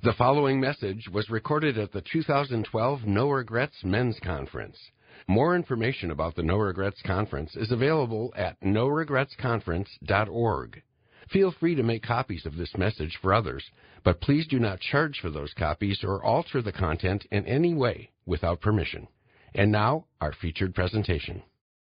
The following message was recorded at the 2012 No Regrets Men's Conference. More information about the No Regrets Conference is available at noregretsconference.org. Feel free to make copies of this message for others, but please do not charge for those copies or alter the content in any way without permission. And now, our featured presentation.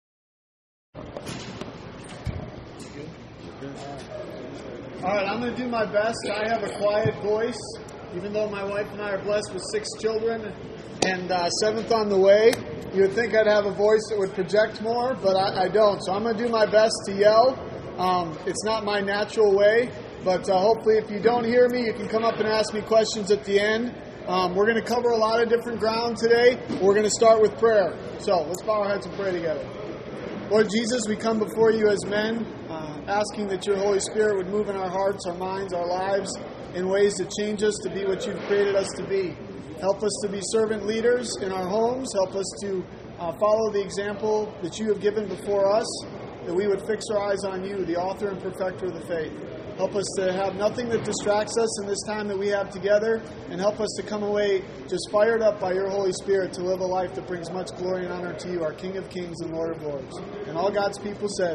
All right, I'm going to do my best. I have a quiet voice, even though my wife and I are blessed with 6 children and 7th on the way. You would think I'd have a voice that would project more, but I don't. So I'm going to do my best to yell. It's not my natural way, but hopefully if you don't hear me, you can come up and ask me questions at the end. We're going to cover a lot of different ground today. We're going to start with prayer. So let's bow our heads and pray together. Lord Jesus, we come before you as men, asking that your Holy Spirit would move in our hearts, our minds, our lives in ways that change us to be what you've created us to be. Help us to be servant leaders in our homes. Help us to follow the example that you have given before us, that we would fix our eyes on you, the author and perfecter of the faith. Help us to have nothing that distracts us in this time that we have together, and help us to come away just fired up by your Holy Spirit to live a life that brings much glory and honor to you, our King of Kings and Lord of Lords. And all God's people said,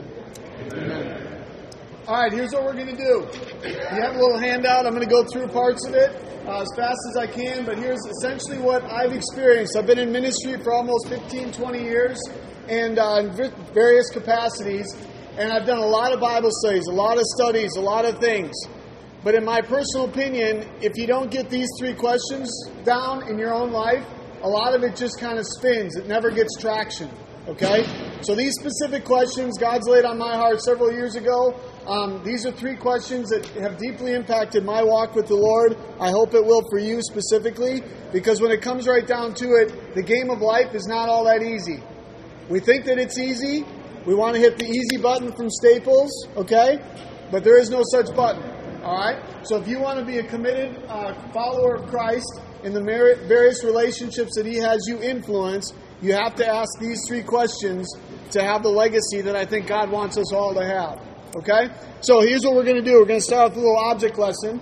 Amen. All right, here's what we're going to do. You have a little handout. I'm going to go through parts of it as fast as I can, but here's essentially what I've experienced. I've been in ministry for almost 15, 20 years, and in various capacities, and I've done a lot of Bible studies, a lot of studies, a lot of things. But in my personal opinion, if you don't get these 3 questions down in your own life, a lot of it just kind of spins. It never gets traction, okay? So these specific questions God's laid on my heart several years ago. These are 3 questions that have deeply impacted my walk with the Lord. I hope it will for you specifically, because when it comes right down to it, the game of life is not all that easy. We think that it's easy. We want to hit the easy button from Staples, okay? But there is no such button, all right? So if you want to be a committed follower of Christ in the various relationships that he has you influence, you have to ask these 3 questions to have the legacy that I think God wants us all to have. Okay? So here's what we're going to do. We're going to start with a little object lesson.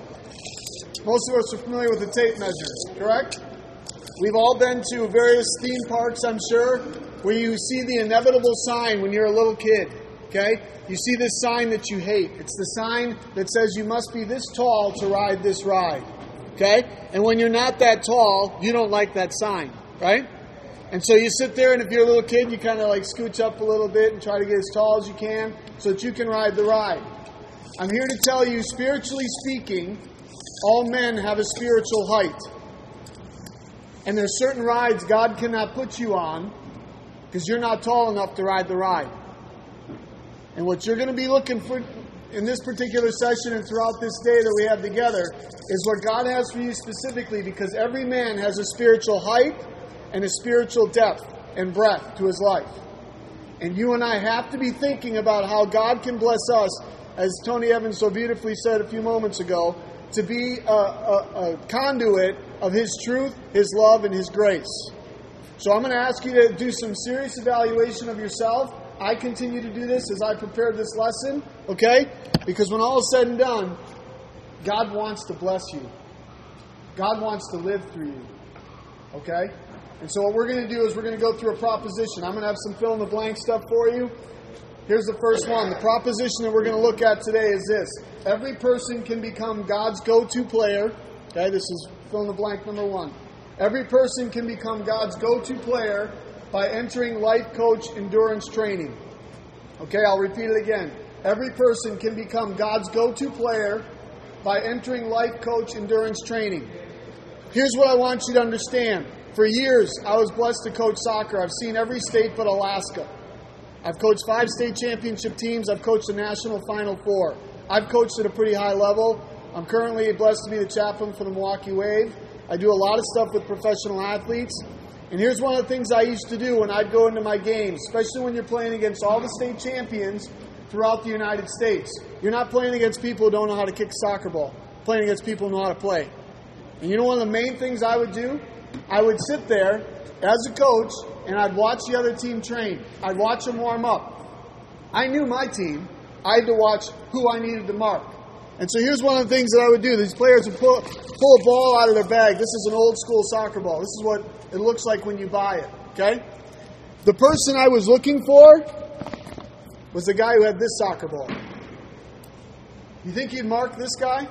Most of us are familiar with the tape measure, correct? We've all been to various theme parks, I'm sure, where you see the inevitable sign when you're a little kid. Okay? You see this sign that you hate. It's the sign that says you must be this tall to ride this ride. Okay? And when you're not that tall, you don't like that sign, right? And so you sit there, and if you're a little kid, you kind of like scooch up a little bit and try to get as tall as you can so that you can ride the ride. I'm here to tell you, spiritually speaking, all men have a spiritual height. And there's certain rides God cannot put you on because you're not tall enough to ride the ride. And what you're going to be looking for in this particular session and throughout this day that we have together is what God has for you specifically, because every man has a spiritual height and a spiritual depth and breadth to his life. And you and I have to be thinking about how God can bless us, as Tony Evans so beautifully said a few moments ago, to be a conduit of his truth, his love, and his grace. So I'm going to ask you to do some serious evaluation of yourself. I continue to do this as I prepare this lesson, okay? Because when all is said and done, God wants to bless you. God wants to live through you, okay? And so what we're going to do is we're going to go through a proposition. I'm going to have some fill-in-the-blank stuff for you. Here's the first one. The proposition that we're going to look at today is this. Every person can become God's go-to player. Okay, this is fill-in-the-blank number 1. Every person can become God's go-to player by entering life coach endurance training. Okay, I'll repeat it again. Every person can become God's go-to player by entering life coach endurance training. Here's what I want you to understand. For years, I was blessed to coach soccer. I've seen every state but Alaska. I've coached 5 state championship teams. I've coached the national Final Four. I've coached at a pretty high level. I'm currently blessed to be the chaplain for the Milwaukee Wave. I do a lot of stuff with professional athletes. And here's one of the things I used to do when I'd go into my games, especially when you're playing against all the state champions throughout the United States. You're not playing against people who don't know how to kick a soccer ball. You're playing against people who know how to play. And you know one of the main things I would do? I would sit there as a coach and I'd watch the other team train. I'd watch them warm up. I knew my team. I had to watch who I needed to mark. And so here's one of the things that I would do. These players would pull a ball out of their bag. This is an old school soccer ball. This is what it looks like when you buy it. Okay? The person I was looking for was the guy who had this soccer ball. You think you'd mark this guy?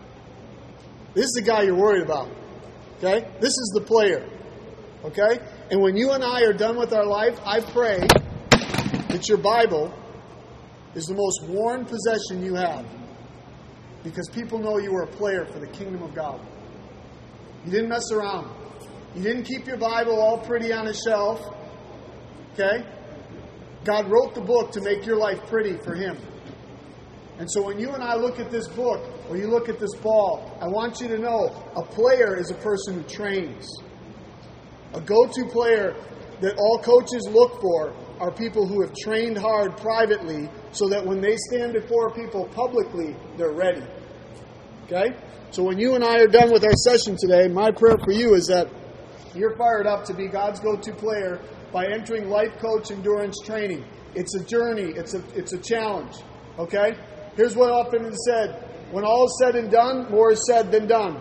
This is the guy you're worried about. Okay? This is the player. Okay? And when you and I are done with our life, I pray that your Bible is the most worn possession you have. Because people know you were a player for the kingdom of God. You didn't mess around. You didn't keep your Bible all pretty on a shelf. Okay? God wrote the book to make your life pretty for Him. And so when you and I look at this book, or you look at this ball, I want you to know a player is a person who trains. A go-to player that all coaches look for are people who have trained hard privately so that when they stand before people publicly, they're ready. Okay? So when you and I are done with our session today, my prayer for you is that you're fired up to be God's go-to player by entering life coach endurance training. It's a journey. It's a challenge. Okay? Here's what often is said. When all is said and done, more is said than done.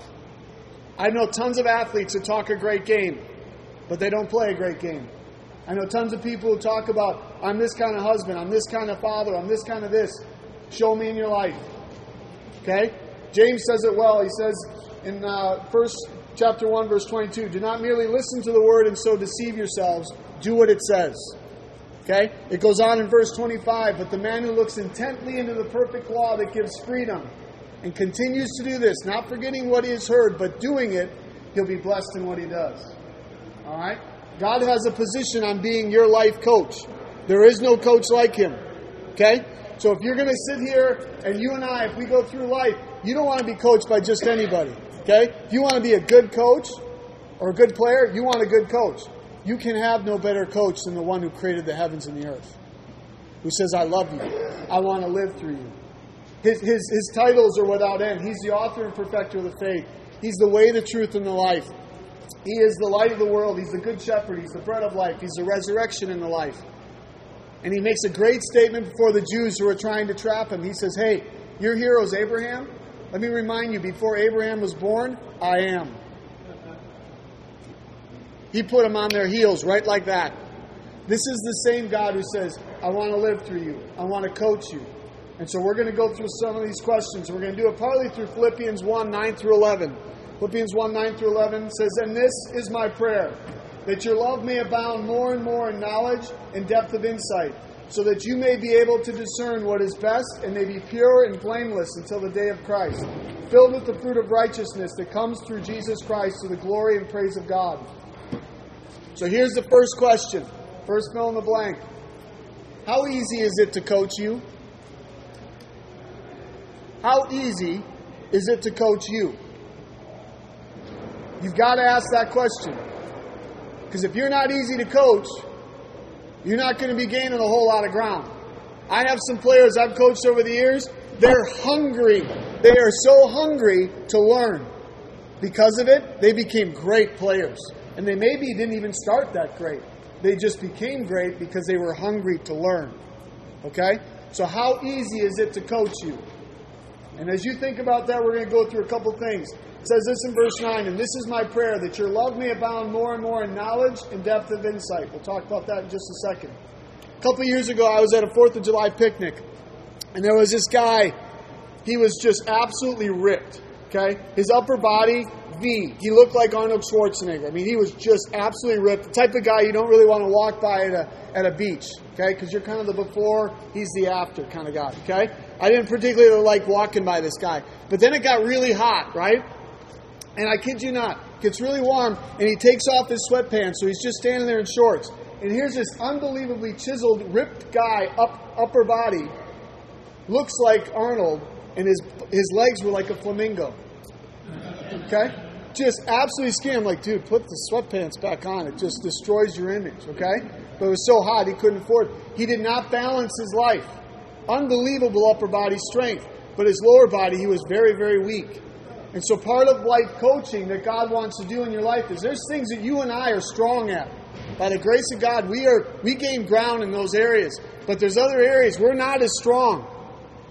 I know tons of athletes that talk a great game, but they don't play a great game. I know tons of people who talk about, I'm this kind of husband, I'm this kind of father, I'm this kind of this. Show me in your life. Okay? James says it well. He says in chapter 1, verse 22, do not merely listen to the word and so deceive yourselves. Do what it says. Okay? It goes on in verse 25, but the man who looks intently into the perfect law that gives freedom and continues to do this, not forgetting what he has heard, but doing it, he'll be blessed in what he does. All right? God has a position on being your life coach. There is no coach like Him. Okay? So if you're going to sit here and you and I, if we go through life, you don't want to be coached by just anybody. Okay? If you want to be a good coach or a good player, you want a good coach. You can have no better coach than the one who created the heavens and the earth. Who says, I love you. I want to live through you. His titles are without end. He's the author and perfecter of the faith. He's the way, the truth, and the life. He is the light of the world. He's the good shepherd. He's the bread of life. He's the resurrection and the life. And He makes a great statement before the Jews who are trying to trap Him. He says, hey, your hero's Abraham. Let me remind you, before Abraham was born, I am. He put them on their heels right like that. This is the same God who says, I want to live through you. I want to coach you. And so we're going to go through some of these questions. We're going to do it partly through Philippians 1, 9 through 11. Philippians 1, 9 through 11 says, and this is my prayer, that your love may abound more and more in knowledge and depth of insight, so that you may be able to discern what is best and may be pure and blameless until the day of Christ, filled with the fruit of righteousness that comes through Jesus Christ to the glory and praise of God. So here's the first question. First fill in the blank. How easy is it to coach you? How easy is it to coach you? You've got to ask that question. Because if you're not easy to coach, you're not going to be gaining a whole lot of ground. I have some players I've coached over the years. They're hungry. They are so hungry to learn. Because of it, they became great players. And they maybe didn't even start that great. They just became great because they were hungry to learn. Okay? So how easy is it to coach you? And as you think about that, we're going to go through a couple things. It says this in verse 9, and this is my prayer, that your love may abound more and more in knowledge and depth of insight. We'll talk about that in just a second. A couple of years ago, I was at a 4th of July picnic, and there was this guy. He was just absolutely ripped. Okay? His upper body, V. He looked like Arnold Schwarzenegger. I mean, he was just absolutely ripped. The type of guy you don't really want to walk by at a beach. Okay? Because you're kind of the before, he's the after kind of guy. Okay? I didn't particularly like walking by this guy. But then it got really hot, right? And I kid you not, it gets really warm, and he takes off his sweatpants, so he's just standing there in shorts. And here's this unbelievably chiseled, ripped guy, upper body, looks like Arnold, and his legs were like a flamingo. Okay? Just absolutely skinny. I'm like, dude, put the sweatpants back on. It just destroys your image, okay? But it was so hot, he couldn't afford it. He did not balance his life. Unbelievable upper body strength. But his lower body, he was very, very weak. And so part of life coaching that God wants to do in your life is there's things that you and I are strong at. By the grace of God, we gain ground in those areas. But there's other areas we're not as strong.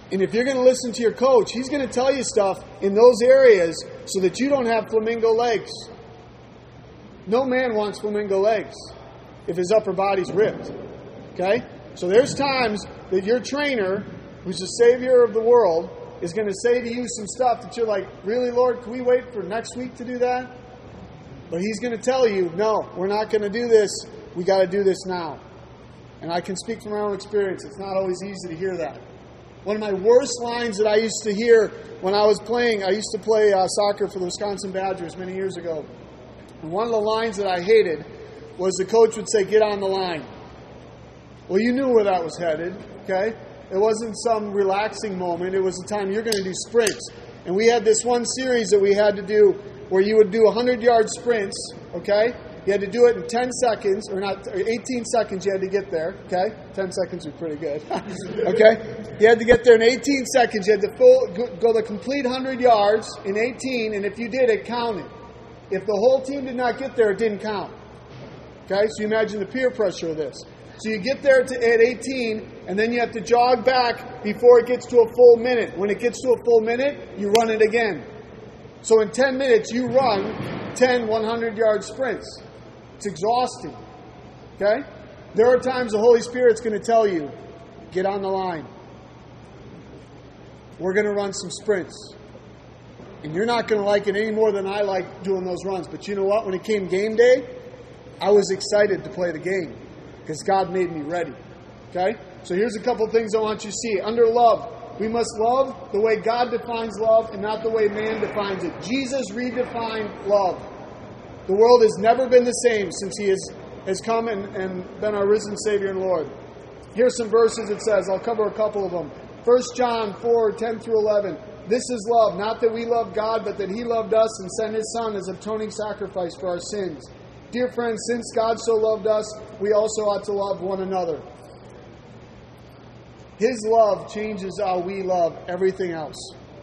And if you're going to listen to your coach, he's going to tell you stuff in those areas so that you don't have flamingo legs. No man wants flamingo legs if his upper body's ripped. Okay? So there's times that your trainer, who's the Savior of the world, is going to say to you some stuff that you're like, really, Lord, can we wait for next week to do that? But he's going to tell you, no, we're not going to do this. We got to do this now. And I can speak from my own experience. It's not always easy to hear that. One of my worst lines that I used to hear when I was playing, I used to play soccer for the Wisconsin Badgers many years ago. And one of the lines that I hated was the coach would say, get on the line. Well, you knew where that was headed, okay? It wasn't some relaxing moment. It was the time you're going to do sprints. And we had this one series that we had to do where you would do 100-yard sprints, okay? You had to do it in 10 seconds, or 18 seconds you had to get there, okay? 10 seconds was pretty good, okay? You had to get there in 18 seconds. You had to go the complete 100 yards in 18, and if you did, it counted. If the whole team did not get there, it didn't count. Okay? So you imagine the peer pressure of this. So you get there at 18, and then you have to jog back before it gets to a full minute. When it gets to a full minute, you run it again. So in 10 minutes, you run 10 100-yard sprints. It's exhausting. Okay? There are times the Holy Spirit's going to tell you, get on the line. We're going to run some sprints. And you're not going to like it any more than I like doing those runs. But you know what? When it came game day, I was excited to play the game because God made me ready. Okay? So here's a couple things I want you to see. Under love, we must love the way God defines love and not the way man defines it. Jesus redefined love. The world has never been the same since He has come and been our risen Savior and Lord. Here's some verses it says. I'll cover a couple of them. 1 John 4, 10 through 11. This is love, not that we love God, but that He loved us and sent His Son as atoning sacrifice for our sins. Dear friends, since God so loved us, we also ought to love one another. His love changes how we love everything else.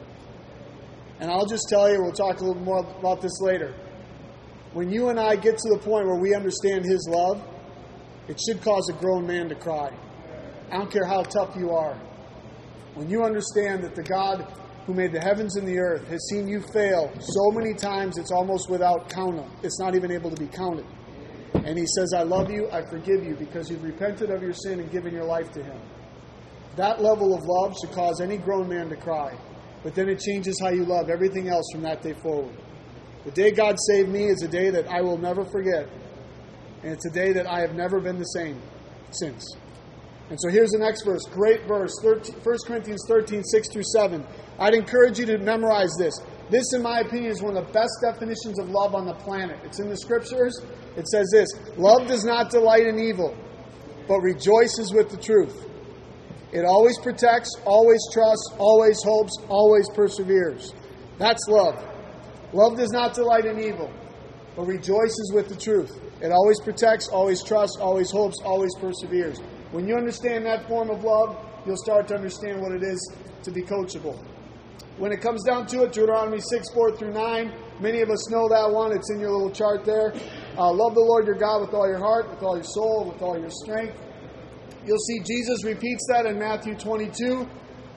And I'll just tell you, we'll talk a little more about this later. When you and I get to the point where we understand His love, it should cause a grown man to cry. I don't care how tough you are. When you understand that the God who made the heavens and the earth has seen you fail so many times it's almost without count. It's not even able to be counted. And He says, I love you, I forgive you because you've repented of your sin and given your life to Him. That level of love should cause any grown man to cry. But then it changes how you love everything else from that day forward. The day God saved me is a day that I will never forget. And it's a day that I have never been the same since. And so here's the next verse. Great verse. 1 Corinthians 13, 6 through 7. I'd encourage you to memorize this. This, in my opinion, is one of the best definitions of love on the planet. It's in the Scriptures. It says this. Love does not delight in evil, but rejoices with the truth. It always protects, always trusts, always hopes, always perseveres. That's love. Love does not delight in evil, but rejoices with the truth. It always protects, always trusts, always hopes, always perseveres. When you understand that form of love, you'll start to understand what it is to be coachable. When it comes down to it, Deuteronomy 6, 4 through 9, many of us know that one. It's in your little chart there. Love the Lord your God with all your heart, with all your soul, with all your strength. You'll see Jesus repeats that in Matthew 22,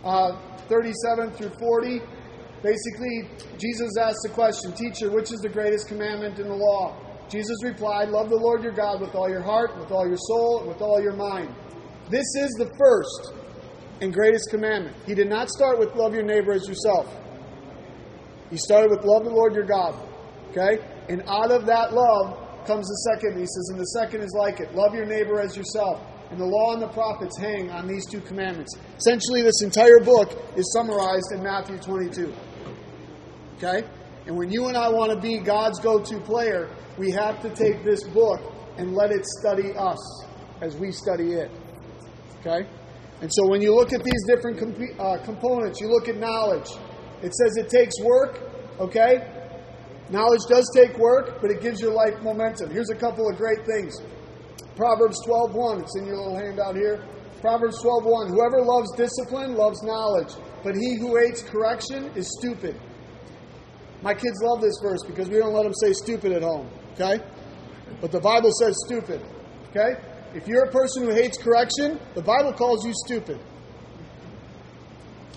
37 through 40. Basically, Jesus asks the question, Teacher, which is the greatest commandment in the law? Jesus replied, love the Lord your God with all your heart, with all your soul, and with all your mind. This is the first and greatest commandment. He did not start with love your neighbor as yourself. He started with love the Lord your God. Okay? And out of that love comes the second. He says, and the second is like it. Love your neighbor as yourself. And the law and the prophets hang on these two commandments. Essentially, this entire book is summarized in Matthew 22. Okay? And when you and I want to be God's go-to player, we have to take this book and let it study us as we study it. Okay? And so when you look at these different components, you look at knowledge. It says it takes work. Okay? Knowledge does take work, but it gives your life momentum. Here's a couple of great things. Proverbs 12:1. It's in your little handout here. Proverbs 12:1. Whoever loves discipline loves knowledge, but he who hates correction is stupid. My kids love this verse because we don't let them say stupid at home. Okay? But the Bible says stupid. Okay? If you're a person who hates correction, the Bible calls you stupid.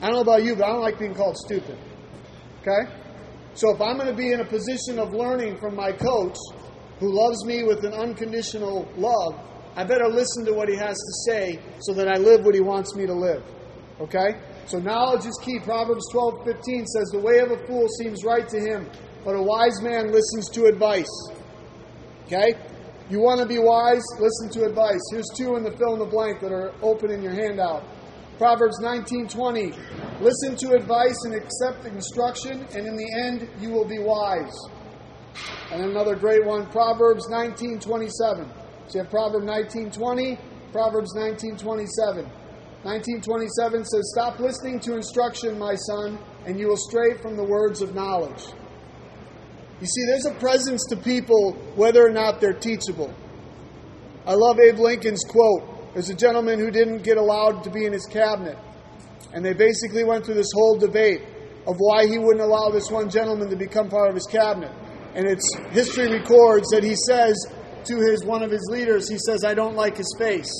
I don't know about you, but I don't like being called stupid. Okay? So if I'm going to be in a position of learning from my coach, who loves me with an unconditional love, I better listen to what he has to say so that I live what he wants me to live. Okay? So knowledge is key. Proverbs 12:15 says, the way of a fool seems right to him, but a wise man listens to advice. Okay? You want to be wise? Listen to advice. Here's two in the fill in the blank that are open in your handout. Proverbs 19:20. Listen to advice and accept instruction, and in the end you will be wise. And another great one, Proverbs 19:27. So you have Proverbs 19:20, Proverbs 19:27. 19:27 says, stop listening to instruction, my son, and you will stray from the words of knowledge. You see, there's a presence to people whether or not they're teachable. I love Abe Lincoln's quote. There's a gentleman who didn't get allowed to be in his cabinet. And they basically went through this whole debate of why he wouldn't allow this one gentleman to become part of his cabinet. And history records that he says to one of his leaders, he says, I don't like his face.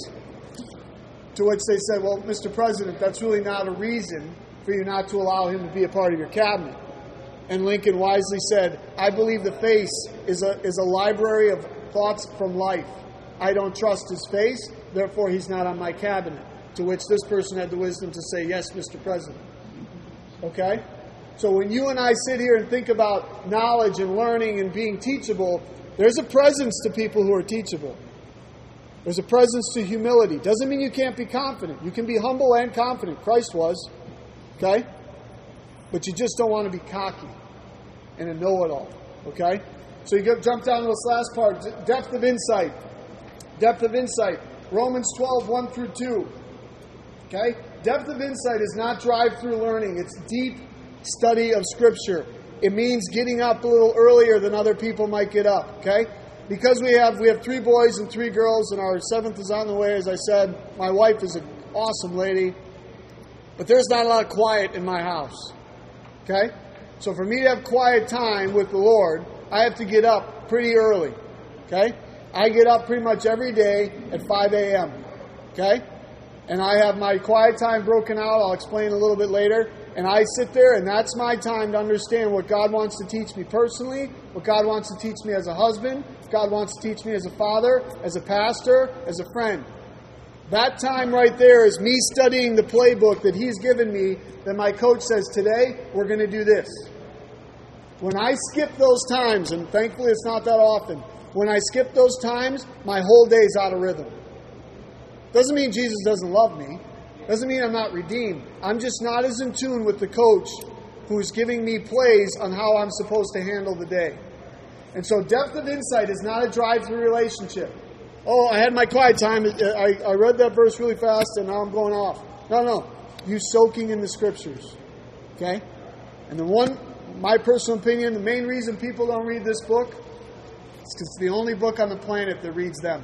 To which they said, well, Mr. President, that's really not a reason for you not to allow him to be a part of your cabinet. And Lincoln wisely said, I believe the face is a library of thoughts from life. I don't trust his face, therefore he's not on my cabinet. To which this person had the wisdom to say, yes, Mr. President. Okay? So when you and I sit here and think about knowledge and learning and being teachable, there's a presence to people who are teachable. There's a presence to humility. Doesn't mean you can't be confident. You can be humble and confident. Christ was. Okay? But you just don't want to be cocky and a know-it-all. Okay? So you jump down to this last part. Depth of insight. Depth of insight. Romans 12:1-2. Okay? Depth of insight is not drive-through learning. It's deep study of Scripture. It means getting up a little earlier than other people might get up. Okay? Because we have 3 boys and 3 girls, and our 7th is on the way, as I said. My wife is an awesome lady. But there's not a lot of quiet in my house. Okay? So for me to have quiet time with the Lord, I have to get up pretty early. Okay? I get up pretty much every day at 5 a.m. Okay? And I have my quiet time broken out. I'll explain a little bit later. And I sit there, and that's my time to understand what God wants to teach me personally, what God wants to teach me as a husband, what God wants to teach me as a father, as a pastor, as a friend. That time right there is me studying the playbook that He's given me, that my coach says, today, we're going to do this. When I skip those times, and thankfully it's not that often, when I skip those times, my whole day is out of rhythm. Doesn't mean Jesus doesn't love me. Doesn't mean I'm not redeemed. I'm just not as in tune with the coach who's giving me plays on how I'm supposed to handle the day. And so depth of insight is not a drive-through relationship. Oh, I had my quiet time. I read that verse really fast and now I'm going off. No. You soaking in the Scriptures. Okay? And my personal opinion, the main reason people don't read this book is because it's the only book on the planet that reads them.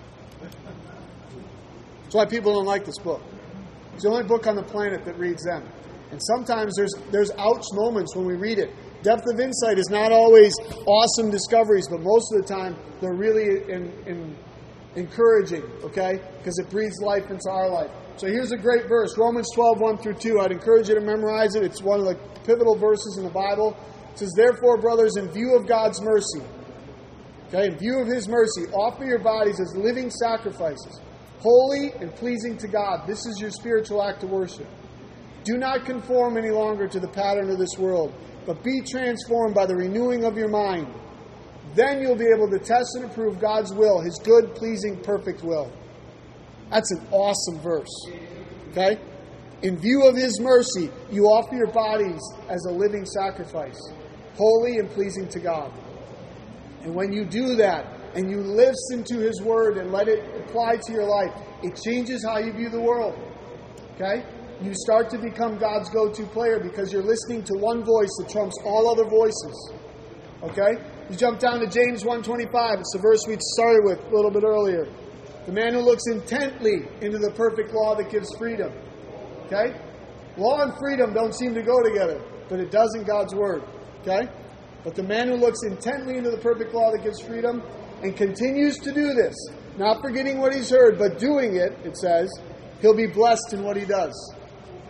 That's why people don't like this book. It's the only book on the planet that reads them. And sometimes there's ouch moments when we read it. Depth of insight is not always awesome discoveries, but most of the time they're really encouraging, okay? Because it breathes life into our life. So here's a great verse, Romans 12:1-2. I'd encourage you to memorize it. It's one of the pivotal verses in the Bible. It says, therefore, brothers, in view of God's mercy, okay, in view of His mercy, offer your bodies as living sacrifices, holy and pleasing to God. This is your spiritual act of worship. Do not conform any longer to the pattern of this world, but be transformed by the renewing of your mind. Then you'll be able to test and approve God's will, His good, pleasing, perfect will. That's an awesome verse. Okay? In view of His mercy, you offer your bodies as a living sacrifice, holy and pleasing to God. And when you do that, and you listen to His Word and let it apply to your life, it changes how you view the world. Okay? You start to become God's go-to player because you're listening to one voice that trumps all other voices. Okay? You jump down to James 1:25. It's the verse we started with a little bit earlier. The man who looks intently into the perfect law that gives freedom. Okay? Law and freedom don't seem to go together, but it does in God's Word. Okay? But the man who looks intently into the perfect law that gives freedom and continues to do this, not forgetting what he's heard, but doing it, it says, he'll be blessed in what he does.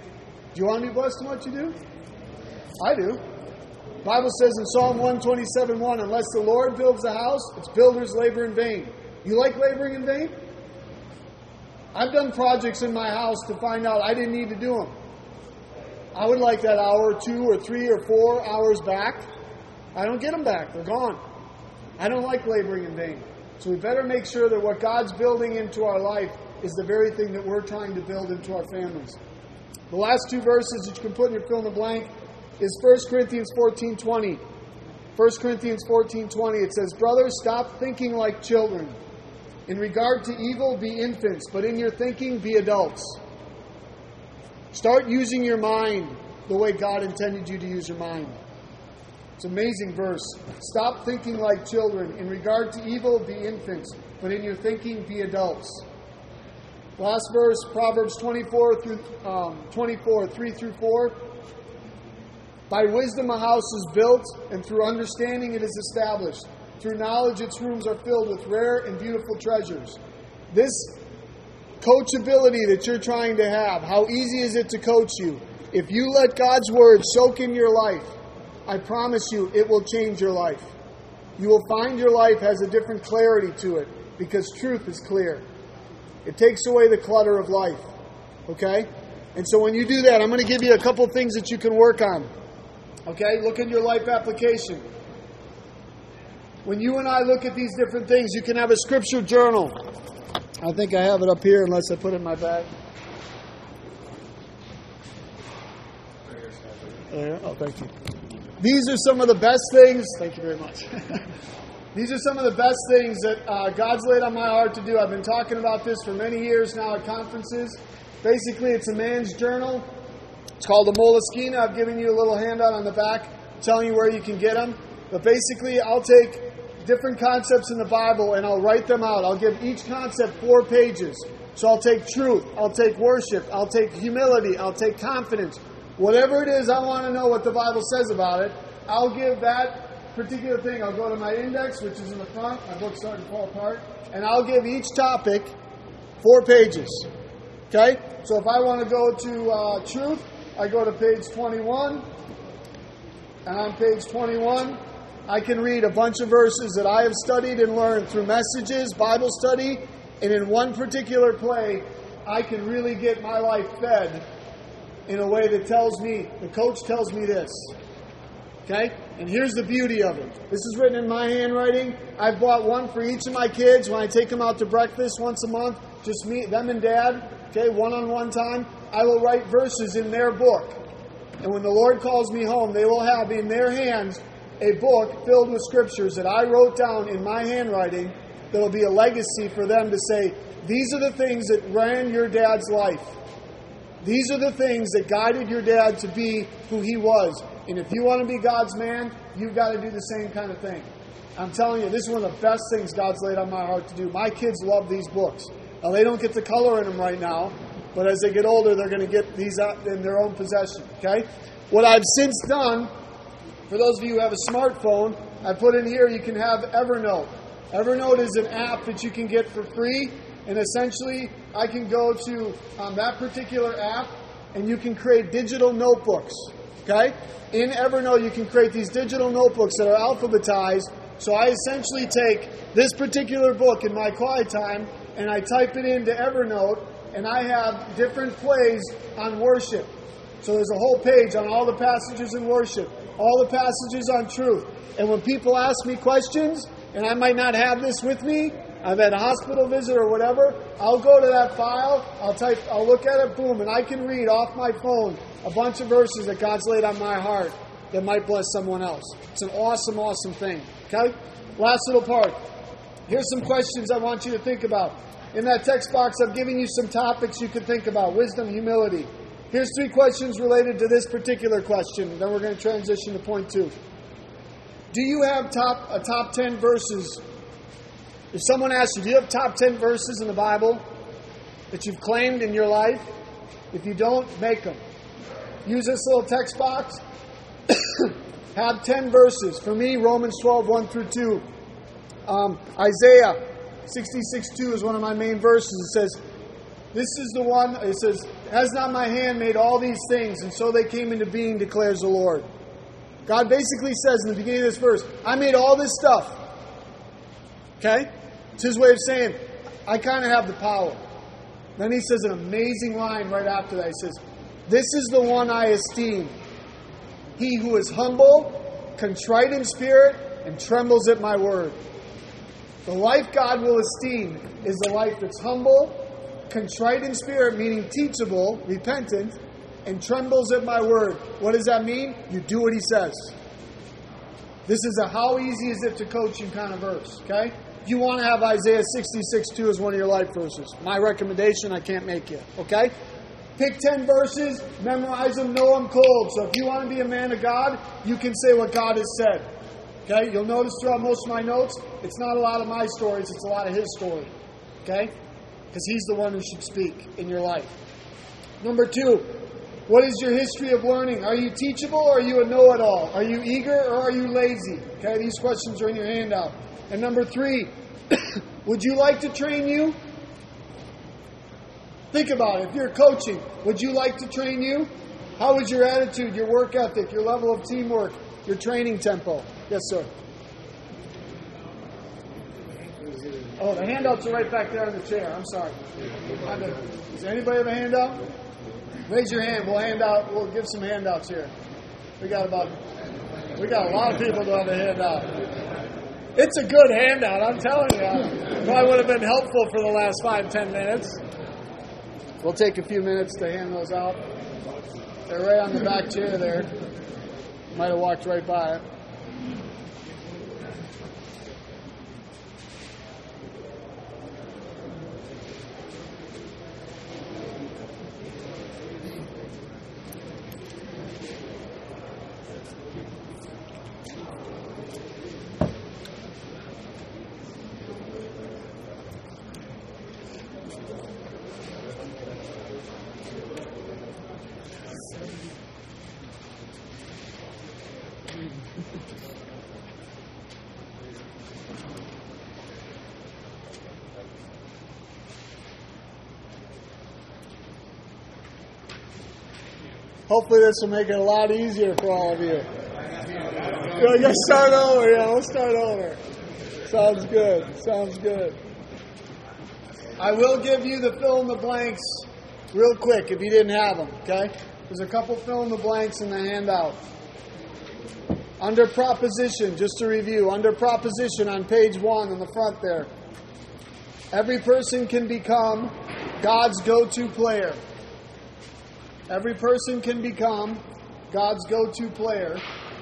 Do you want to be blessed in what you do? I do. The Bible says in Psalm 127:1, unless the Lord builds the house, its builders labor in vain. You like laboring in vain? I've done projects in my house to find out I didn't need to do them. I would like that hour or 2 or 3 or 4 hours back. I don't get them back. They're gone. I don't like laboring in vain. So we better make sure that what God's building into our life is the very thing that we're trying to build into our families. The last 2 verses that you can put in your fill in the blank is 1 Corinthians 14:20. 1 Corinthians 14:20, it says, brothers, stop thinking like children. In regard to evil, be infants, but in your thinking, be adults. Start using your mind the way God intended you to use your mind. It's an amazing verse. Stop thinking like children. In regard to evil, be infants, but in your thinking, be adults. Last verse, Proverbs 24, 3-4. By wisdom a house is built, and through understanding it is established. Through knowledge its rooms are filled with rare and beautiful treasures. This coachability that you're trying to have, how easy is it to coach you? If you let God's word soak in your life, I promise you it will change your life. You will find your life has a different clarity to it because truth is clear. It takes away the clutter of life. Okay? And so when you do that, I'm going to give you a couple things that you can work on. Okay? Look at your life application. When you and I look at these different things, you can have a scripture journal. I think I have it up here unless I put it in my bag. Oh, thank you. These are some of the best things. Thank you very much. These are some of the best things that God's laid on my heart to do. I've been talking about this for many years now at conferences. Basically, it's a man's journal. It's called a Moleskine. I've given you a little handout on the back telling you where you can get them. But basically, I'll take different concepts in the Bible and I'll write them out. I'll give each concept 4 pages. So I'll take truth, I'll take worship, I'll take humility, I'll take confidence. Whatever it is I want to know what the Bible says about it, I'll give that particular thing. I'll go to my index, which is in the front. My book's starting to fall apart. And I'll give each topic 4 pages. Okay? So if I want to go to truth, I go to page 21. And on page 21, I can read a bunch of verses that I have studied and learned through messages, Bible study, and in one particular play, I can really get my life fed in a way that tells me, the coach tells me this. Okay? And here's the beauty of it. This is written in my handwriting. I've bought one for each of my kids when I take them out to breakfast once a month. Just me, them and Dad. Okay? One-on-one time. I will write verses in their book. And when the Lord calls me home, they will have in their hands a book filled with scriptures that I wrote down in my handwriting that will be a legacy for them to say, these are the things that ran your dad's life. These are the things that guided your dad to be who he was. And if you want to be God's man, you've got to do the same kind of thing. I'm telling you, this is one of the best things God's laid on my heart to do. My kids love these books. Now, they don't get the color in them right now, but as they get older, they're going to get these out in their own possession. Okay? What I've since done, for those of you who have a smartphone, I put in here you can have Evernote. Evernote is an app that you can get for free. And essentially, I can go to that particular app and you can create digital notebooks. Okay? In Evernote, you can create these digital notebooks that are alphabetized. So I essentially take this particular book in my quiet time and I type it into Evernote and I have different plays on worship. So there's a whole page on all the passages in worship, all the passages on truth. And when people ask me questions, and I might not have this with me, I've had a hospital visit or whatever, I'll go to that file, I'll look at it, boom, and I can read off my phone a bunch of verses that God's laid on my heart that might bless someone else. It's an awesome, awesome thing. Okay? Last little part. Here's some questions I want you to think about. In that text box, I've given you some topics you could think about. Wisdom, humility. Here's 3 questions related to this particular question. Then we're going to transition to point 2. Do you have top 10 verses? If someone asks you, do you have top 10 verses in the Bible that you've claimed in your life? If you don't, make them. Use this little text box. Have 10 verses. For me, Romans 12, 1 through 2. Isaiah 66:2 is one of my main verses. It says, This is the one, it says, has not my hand made all these things, and so they came into being, declares the Lord. God basically says in the beginning of this verse, I made all this stuff. Okay? It's his way of saying, I kind of have the power. Then he says an amazing line right after that. He says, this is the one I esteem. He who is humble, contrite in spirit, and trembles at my word. The life God will esteem is the life that's humble, contrite in spirit, meaning teachable, repentant, and trembles at my word. What does that mean? You do what he says. This is a how easy is it to coach you kind of verse, okay? If you want to have Isaiah 66:2 as one of your life verses, my recommendation, I can't make it, okay? Pick 10 verses, memorize them, know them cold. So if you want to be a man of God, you can say what God has said. Okay? You'll notice throughout most of my notes, it's not a lot of my stories, it's a lot of his story. Okay? Because he's the one who should speak in your life. Number 2, what is your history of learning? Are you teachable or are you a know-it-all? Are you eager or are you lazy? Okay, these questions are in your handout. And number 3, would you like to train you? Think about it. If you're coaching, would you like to train you? How is your attitude, your work ethic, your level of teamwork, your training tempo? Yes, sir. Oh, the handouts are right back there in the chair. I'm sorry. Does anybody have a handout? Raise your hand. We'll give some handouts here. We got a lot of people to have a handout. It's a good handout, I'm telling you. Probably would have been helpful for the last 5-10 minutes. We'll take a few minutes to hand those out. They're right on the back chair there. Might have walked right by it. Hopefully this will make it a lot easier for all of you. Let's start over. Yeah, we'll start over. Sounds good. I will give you the fill in the blanks real quick if you didn't have them, okay? There's a couple fill in the blanks in the handout. Under proposition, just to review, under proposition on page 1 in the front there. Every person can become God's go-to player. Every person can become God's go-to player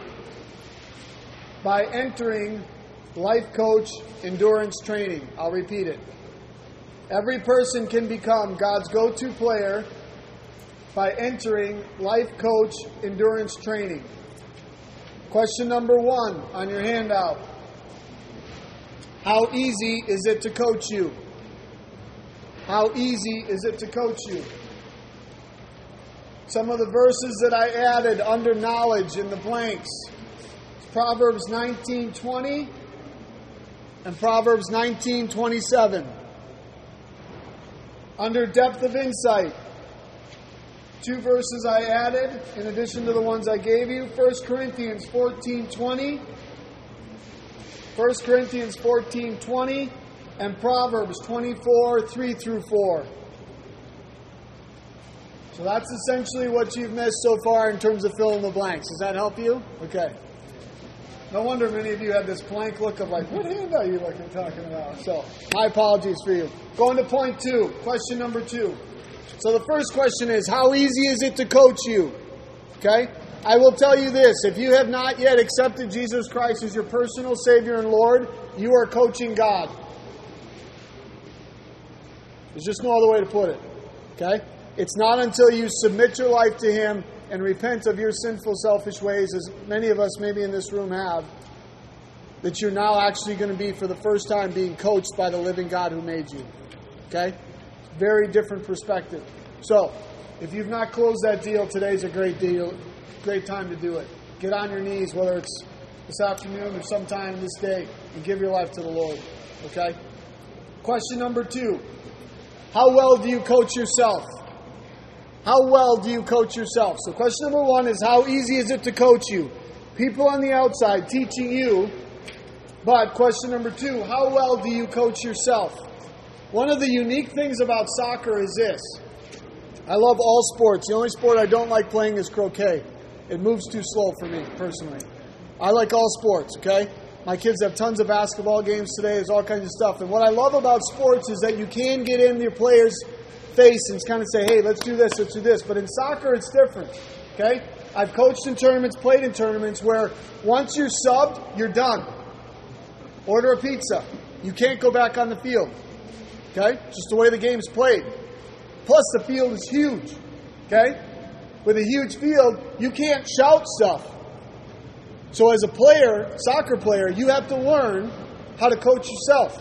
by entering life coach endurance training. I'll repeat it. Every person can become God's go-to player by entering life coach endurance training. Question number 1 on your handout. How easy is it to coach you? How easy is it to coach you? Some of the verses that I added under knowledge in the blanks. Proverbs 19:20 and Proverbs 19:27. Under depth of insight, 2 verses I added in addition to the ones I gave you. 1 Corinthians 14:20. 1 Corinthians 14:20 and Proverbs 24:3-4. So that's essentially what you've missed so far in terms of fill in the blanks. Does that help you? Okay. No wonder many of you have this blank look of like, what handout are you talking about? So, my apologies for you. Going to point 2, question number 2. So the first question is, how easy is it to coach you? Okay? I will tell you this, if you have not yet accepted Jesus Christ as your personal Savior and Lord, you are coaching God. There's just no other way to put it. Okay? It's not until you submit your life to Him and repent of your sinful, selfish ways, as many of us maybe in this room have, that you're now actually going to be, for the first time, being coached by the living God who made you. Okay? Very different perspective. So, if you've not closed that deal, today's a great time to do it. Get on your knees, whether it's this afternoon or sometime this day, and give your life to the Lord. Okay? Question number 2. How well do you coach yourself? How well do you coach yourself? So question number 1 is, how easy is it to coach you? People on the outside teaching you. But question number 2, how well do you coach yourself? One of the unique things about soccer is this. I love all sports. The only sport I don't like playing is croquet. It moves too slow for me, personally. I like all sports, okay? My kids have tons of basketball games today. There's all kinds of stuff. And what I love about sports is that you can get in your player's face and kind of say, hey, let's do this, let's do this. But in soccer, it's different, okay? I've coached in tournaments, played in tournaments where once you're subbed, you're done. Order a pizza. You can't go back on the field. Okay? Just the way the game's played. Plus, the field is huge. Okay? With a huge field, you can't shout stuff. So as a player, soccer player, you have to learn how to coach yourself.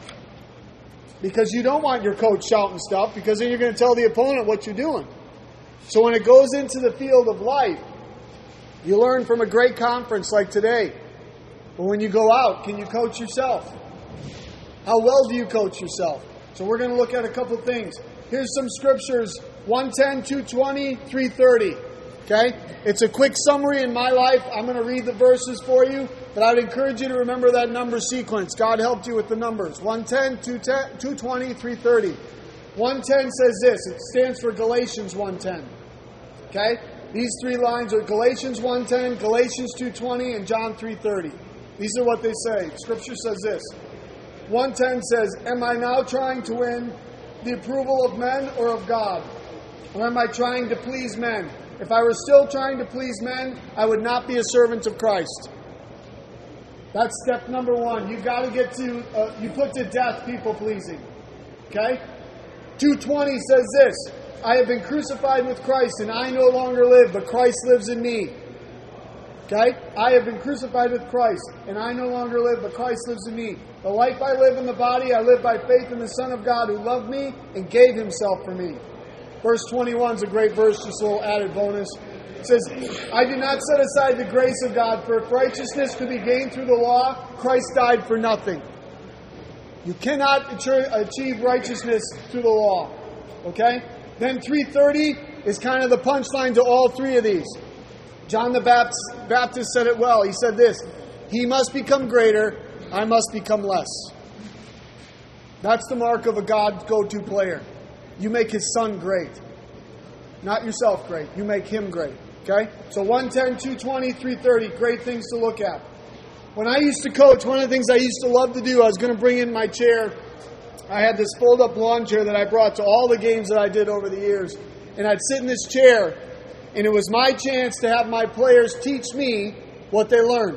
Because you don't want your coach shouting stuff, because then you're going to tell the opponent what you're doing. So when it goes into the field of life, you learn from a great conference like today. But when you go out, can you coach yourself? How well do you coach yourself? So we're going to look at a couple things. Here's some scriptures, 110, 220, 330. Okay? It's a quick summary in my life. I'm going to read the verses for you, but I'd encourage you to remember that number sequence. God helped you with the numbers. 110, 220, 330. 110 says this. It stands for Galatians 1:10. Okay? These 3 lines are Galatians 1:10, Galatians 2:20, and John 3:30. These are what they say. Scripture says this. 1:10 says, am I now trying to win the approval of men or of God? Or am I trying to please men? If I were still trying to please men, I would not be a servant of Christ. That's step number 1. You've got to get to, you put to death people pleasing. Okay? 2:20 says this, I have been crucified with Christ, and I no longer live, but Christ lives in me. Okay? I have been crucified with Christ, and I no longer live, but Christ lives in me. The life I live in the body, I live by faith in the Son of God who loved me and gave himself for me. Verse 21 is a great verse, just a little added bonus. It says, I do not set aside the grace of God, for if righteousness could be gained through the law, Christ died for nothing. You cannot achieve righteousness through the law. Okay? Then 3:30 is kind of the punchline to all 3 of these. John the Baptist said it well. He said this, he must become greater, I must become less. That's the mark of a God go-to player. You make his son great. Not yourself great. You make him great. Okay? So 110, 220, 330, great things to look at. When I used to coach, one of the things I used to love to do, I was going to bring in my chair. I had this fold-up lawn chair that I brought to all the games that I did over the years. And I'd sit in this chair, and it was my chance to have my players teach me what they learned.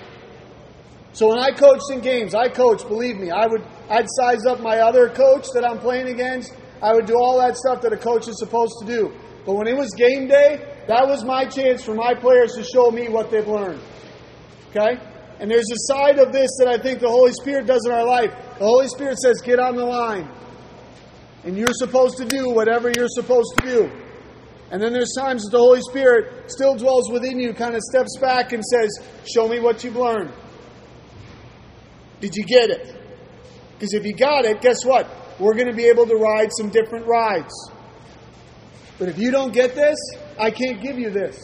So when I coached in games, believe me, I'd size up my other coach that I'm playing against. I would do all that stuff that a coach is supposed to do. But when it was game day, that was my chance for my players to show me what they've learned. Okay? And there's a side of this that I think the Holy Spirit does in our life. The Holy Spirit says, get on the line. And you're supposed to do whatever you're supposed to do. And then there's times that the Holy Spirit still dwells within you, kind of steps back and says, show me what you've learned. Did you get it? Because if you got it, guess what? We're going to be able to ride some different rides. But if you don't get this, I can't give you this.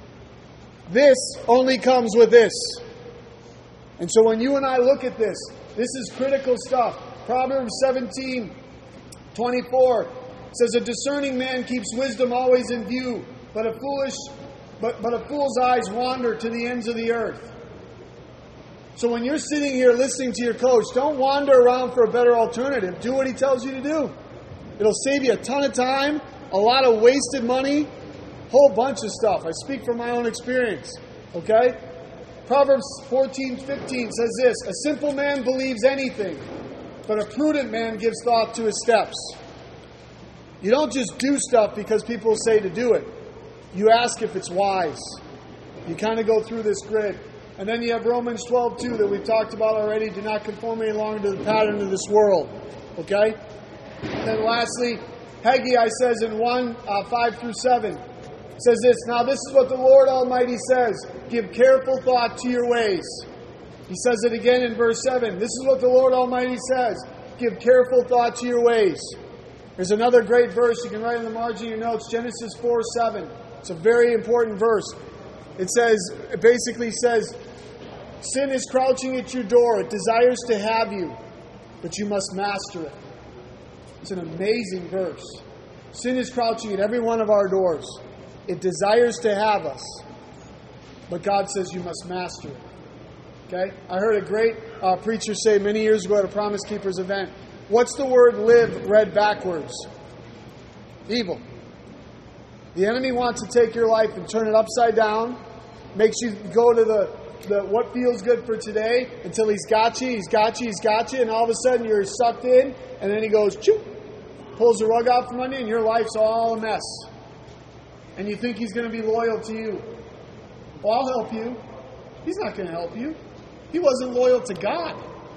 This only comes with this. And so when you and I look at this, this is critical stuff. Proverbs 17:24 says, a discerning man keeps wisdom always in view, but a fool's eyes wander to the ends of the earth. So when you're sitting here listening to your coach, don't wander around for a better alternative. Do what he tells you to do. It'll save you a ton of time, a lot of wasted money, whole bunch of stuff. I speak from my own experience. Okay? Proverbs 14:15 says this, a simple man believes anything, but a prudent man gives thought to his steps. You don't just do stuff because people say to do it. You ask if it's wise. You kind of go through this grid. And then you have Romans 12:2 that we've talked about already. Do not conform any longer to the pattern of this world. Okay? And then lastly, Haggai says in 1:5-7, says this, now this is what the Lord Almighty says, give careful thought to your ways. He says it again in verse 7. This is what the Lord Almighty says, give careful thought to your ways. There's another great verse you can write in the margin of your notes, Genesis 4:7. It's a very important verse. It basically says, sin is crouching at your door. It desires to have you, but you must master it. It's an amazing verse. Sin is crouching at every one of our doors. It desires to have us, but God says you must master it. Okay? I heard a great preacher say many years ago at a Promise Keepers event, what's the word live read backwards? Evil. The enemy wants to take your life and turn it upside down, makes you go to the what feels good for today until he's got you, and all of a sudden you're sucked in, and then he goes, choop, pulls the rug out from under you, and your life's all a mess. And you think he's going to be loyal to you. Well, I'll help you. He's not going to help you. He wasn't loyal to God.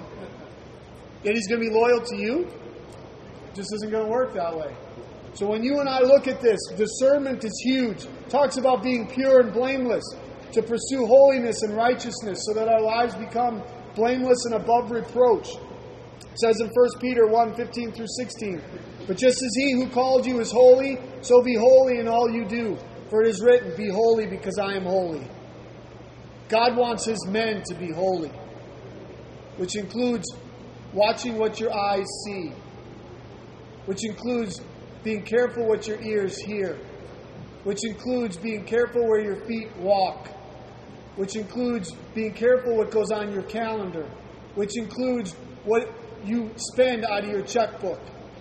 Yet he's going to be loyal to you? It just isn't going to work that way. So when you and I look at this, discernment is huge. It talks about being pure and blameless, to pursue holiness and righteousness so that our lives become blameless and above reproach. It says in 1 Peter 1:15 through 16, but just as he who called you is holy, so be holy in all you do. For it is written, be holy because I am holy. God wants his men to be holy, which includes watching what your eyes see, which includes being careful what your ears hear, which includes being careful where your feet walk, which includes being careful what goes on your calendar, which includes what you spend out of your checkbook.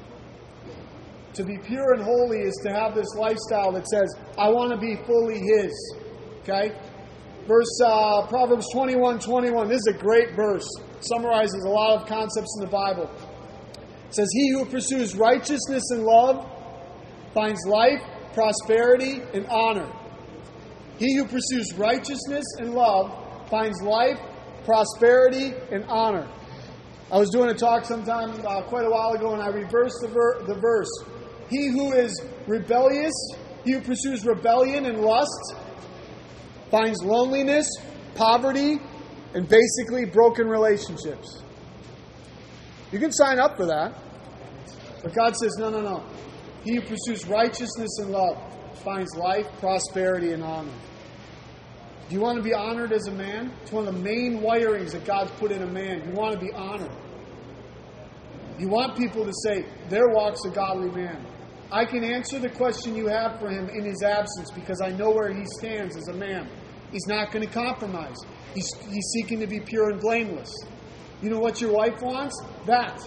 To be pure and holy is to have this lifestyle that says, I want to be fully his. Okay? Proverbs 21:21. This is a great verse. It summarizes a lot of concepts in the Bible. It says, he who pursues righteousness and love finds life, prosperity, and honor. He who pursues righteousness and love finds life, prosperity, and honor. I was doing a talk sometime quite a while ago, and I reversed the verse. He who is rebellious, he who pursues rebellion and lust, finds loneliness, poverty, and basically broken relationships. You can sign up for that. But God says, no. He who pursues righteousness and love finds life, prosperity, and honor. Do you want to be honored as a man? It's one of the main wirings that God's put in a man. You want to be honored. You want people to say, their walk's a godly man. I can answer the question you have for him in his absence because I know where he stands as a man. He's not going to compromise. He's seeking to be pure and blameless. You know what your wife wants? That.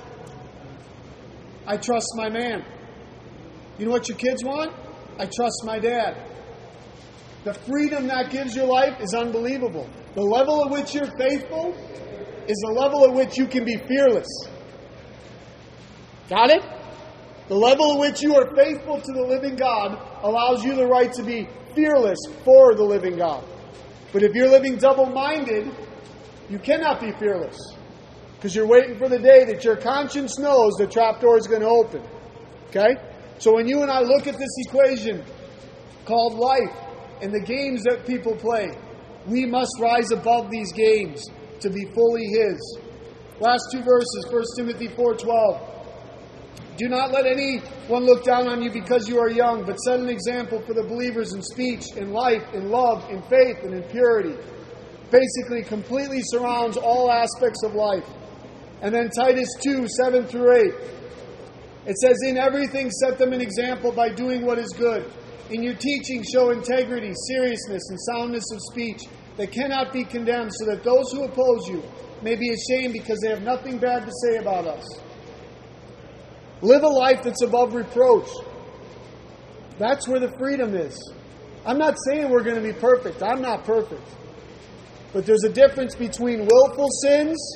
I trust my man. You know what your kids want? I trust my dad. The freedom that gives your life is unbelievable. The level at which you're faithful is the level at which you can be fearless. Got it? The level at which you are faithful to the living God allows you the right to be fearless for the living God. But if you're living double-minded, you cannot be fearless. Because you're waiting for the day that your conscience knows the trapdoor is going to open. Okay? So when you and I look at this equation called life and the games that people play, we must rise above these games to be fully his. Last two verses, 1 Timothy 4:12. Do not let anyone look down on you because you are young, but set an example for the believers in speech, in life, in love, in faith, and in purity. Basically, completely surrounds all aspects of life. And then Titus 2:7 through 8. It says, in everything set them an example by doing what is good. In your teaching show integrity, seriousness, and soundness of speech that cannot be condemned, so that those who oppose you may be ashamed because they have nothing bad to say about us. Live a life that's above reproach. That's where the freedom is. I'm not saying we're going to be perfect. I'm not perfect. But there's a difference between willful sins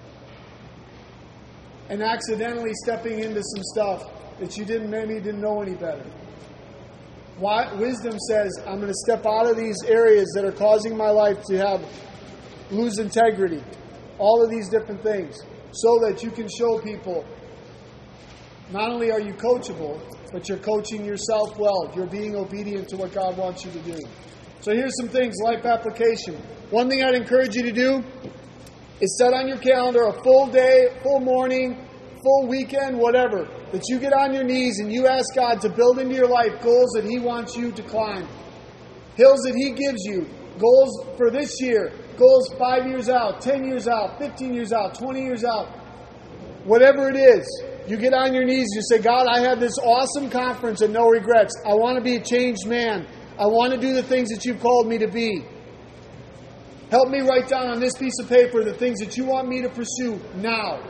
and accidentally stepping into some stuff that you maybe didn't know any better. Wisdom says, I'm going to step out of these areas that are causing my life to lose integrity. All of these different things. So that you can show people, not only are you coachable, but you're coaching yourself well. You're being obedient to what God wants you to do. So here's some things, life application. One thing I'd encourage you to do is set on your calendar a full day, full morning, full weekend, whatever, that you get on your knees and you ask God to build into your life goals that He wants you to climb. Hills that He gives you. Goals for this year. Goals 5 years out, 10 years out, 15 years out, 20 years out. Whatever it is, you get on your knees, you say, God, I have this awesome conference and no regrets. I want to be a changed man. I want to do the things that you've called me to be. Help me write down on this piece of paper the things that you want me to pursue now,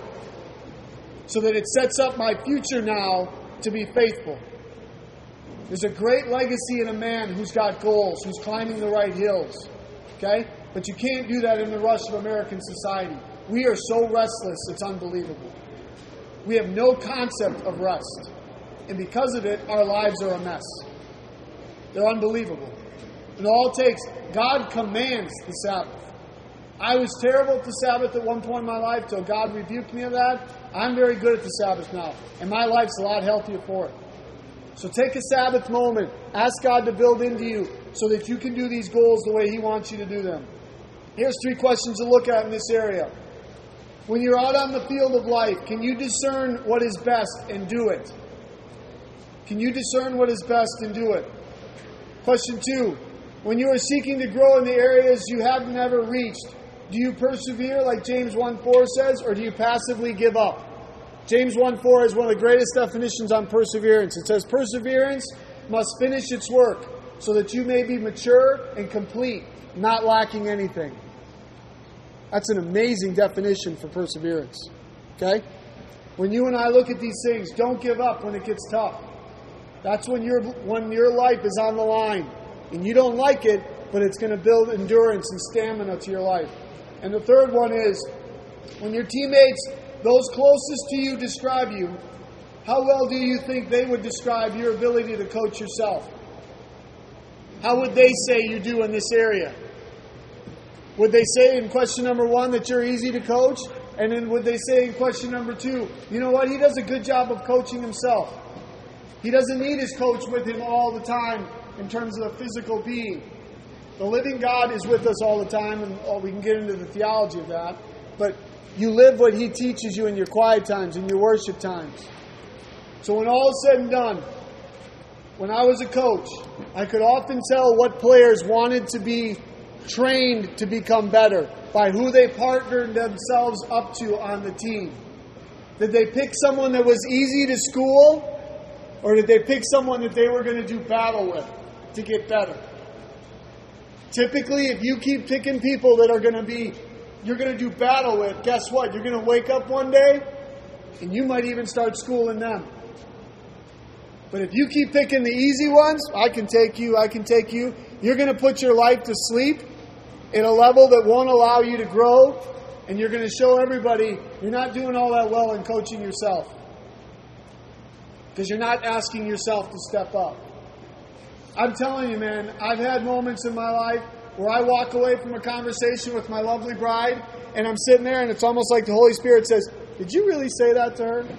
so that it sets up my future now to be faithful. There's a great legacy in a man who's got goals, who's climbing the right hills. Okay? But you can't do that in the rush of American society. We are so restless, it's unbelievable. We have no concept of rest. And because of it, our lives are a mess. They're unbelievable. And all it takes, God commands the Sabbath. I was terrible at the Sabbath at one point in my life till God rebuked me of that. I'm very good at the Sabbath now. And my life's a lot healthier for it. So take a Sabbath moment. Ask God to build into you so that you can do these goals the way He wants you to do them. Here's 3 questions to look at in this area. When you're out on the field of life, can you discern what is best and do it? Can you discern what is best and do it? Question 2. When you are seeking to grow in the areas you have never reached, do you persevere like James 1:4 says, or do you passively give up? James 1:4 is one of the greatest definitions on perseverance. It says, perseverance must finish its work so that you may be mature and complete, not lacking anything. That's an amazing definition for perseverance. Okay? When you and I look at these things, don't give up when it gets tough. That's when your life is on the line. And you don't like it, but it's going to build endurance and stamina to your life. And the third one is, when your teammates, those closest to you, describe you, how well do you think they would describe your ability to coach yourself? How would they say you do in this area? Would they say in question number 1 that you're easy to coach? And then would they say in question number 2, you know what, he does a good job of coaching himself. He doesn't need his coach with him all the time in terms of the physical being. The living God is with us all the time, and we can get into the theology of that. But you live what He teaches you in your quiet times, in your worship times. So when all is said and done, when I was a coach, I could often tell what players wanted to be trained to become better by who they partnered themselves up to on the team. Did they pick someone that was easy to school, or did they pick someone that they were going to do battle with to get better? Typically, if you keep picking people that you're going to do battle with, guess what? You're going to wake up one day and you might even start schooling them. But if you keep picking the easy ones, I can take you, you're going to put your life to sleep in a level that won't allow you to grow, and you're going to show everybody you're not doing all that well in coaching yourself. Because you're not asking yourself to step up. I'm telling you, man, I've had moments in my life where I walk away from a conversation with my lovely bride, and I'm sitting there, and it's almost like the Holy Spirit says, did you really say that to her?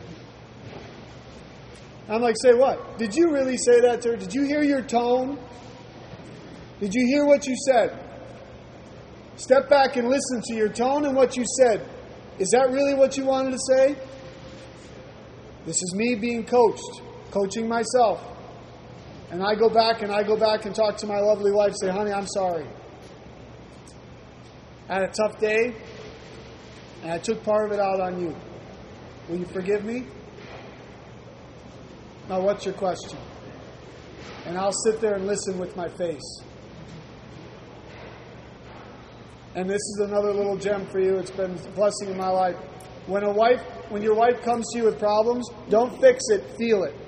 I'm like, say what? Did you really say that to her? Did you hear your tone? Did you hear what you said? Step back and listen to your tone and what you said. Is that really what you wanted to say? This is me being coached, coaching myself. And I go back and talk to my lovely wife, say, honey, I'm sorry. I had a tough day, and I took part of it out on you. Will you forgive me? Now, what's your question? And I'll sit there and listen with my face. And this is another little gem for you. It's been a blessing in my life. When your wife comes to you with problems, don't fix it, feel it.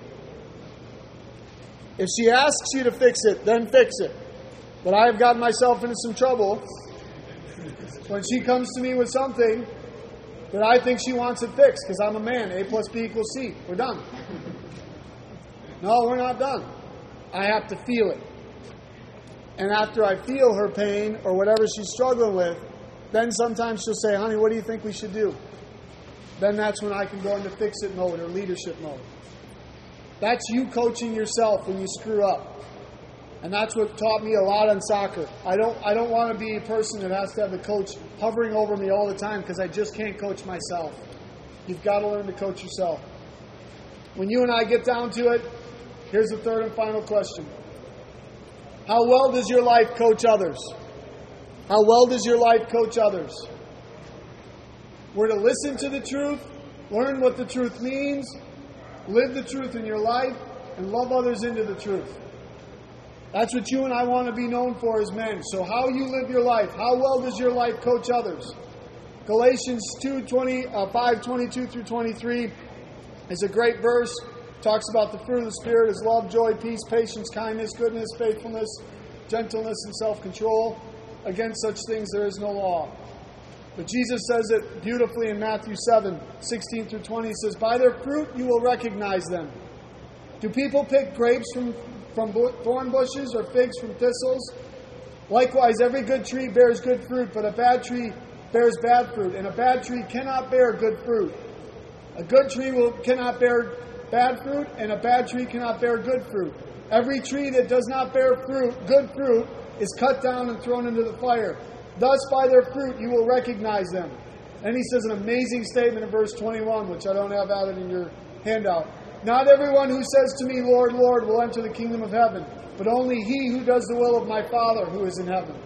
If she asks you to fix it, then fix it. But I have gotten myself into some trouble when she comes to me with something that I think she wants it fixed, because I'm a man. A plus B equals C. We're done. No, we're not done. I have to feel it. And after I feel her pain or whatever she's struggling with, then sometimes she'll say, honey, what do you think we should do? Then that's when I can go into fix-it mode or leadership mode. That's you coaching yourself when you screw up. And that's what taught me a lot on soccer. I don't want to be a person that has to have the coach hovering over me all the time because I just can't coach myself. You've got to learn to coach yourself. When you and I get down to it, here's the third and final question. How well does your life coach others? How well does your life coach others? We're to listen to the truth, learn what the truth means, live the truth in your life, and love others into the truth. That's what you and I want to be known for as men. So how you live your life, how well does your life coach others? Galatians 5:22 through 23 is a great verse. Talks about the fruit of the Spirit is love, joy, peace, patience, kindness, goodness, faithfulness, gentleness, and self-control. Against such things there is no law. But Jesus says it beautifully in Matthew 7:16 through 20. He says, by their fruit you will recognize them. Do people pick grapes from thorn bushes or figs from thistles? Likewise, every good tree bears good fruit, but a bad tree bears bad fruit. And a bad tree cannot bear good fruit. A good tree cannot bear bad fruit, and a bad tree cannot bear good fruit. Every tree that does not bear good fruit, is cut down and thrown into the fire. Thus by their fruit you will recognize them. And he says an amazing statement in verse 21, which I don't have added in your handout. Not everyone who says to me, Lord, Lord, will enter the kingdom of heaven, but only he who does the will of my Father who is in heaven.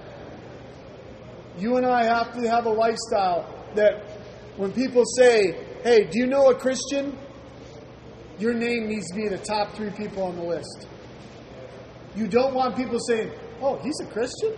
You and I have to have a lifestyle that when people say, hey, do you know a Christian? Your name needs to be the top 3 people on the list. You don't want people saying, oh, he's a Christian?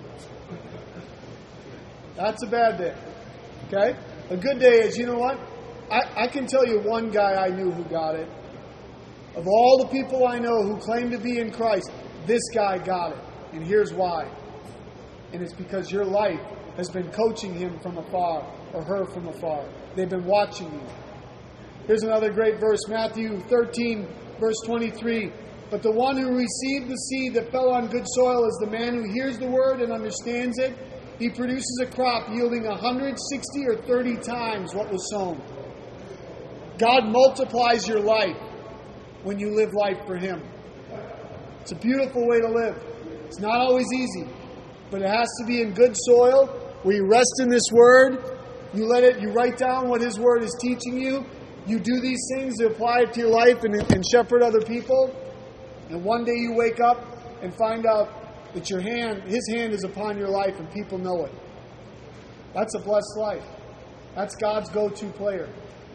That's a bad day. Okay? A good day is, you know what? I can tell you one guy I knew who got it. Of all the people I know who claim to be in Christ, this guy got it. And here's why. And it's because your life has been coaching him from afar or her from afar. They've been watching you. Here's another great verse, Matthew 13, verse 23. But the one who received the seed that fell on good soil is the man who hears the word and understands it. He produces a crop yielding 160 or 30 times what was sown. God multiplies your life when you live life for Him. It's a beautiful way to live. It's not always easy, but it has to be in good soil where you rest in this word. You write down what His word is teaching you. You do these things to apply it to your life and shepherd other people. And one day you wake up and find out that His hand is upon your life and people know it. That's a blessed life. That's God's go-to player.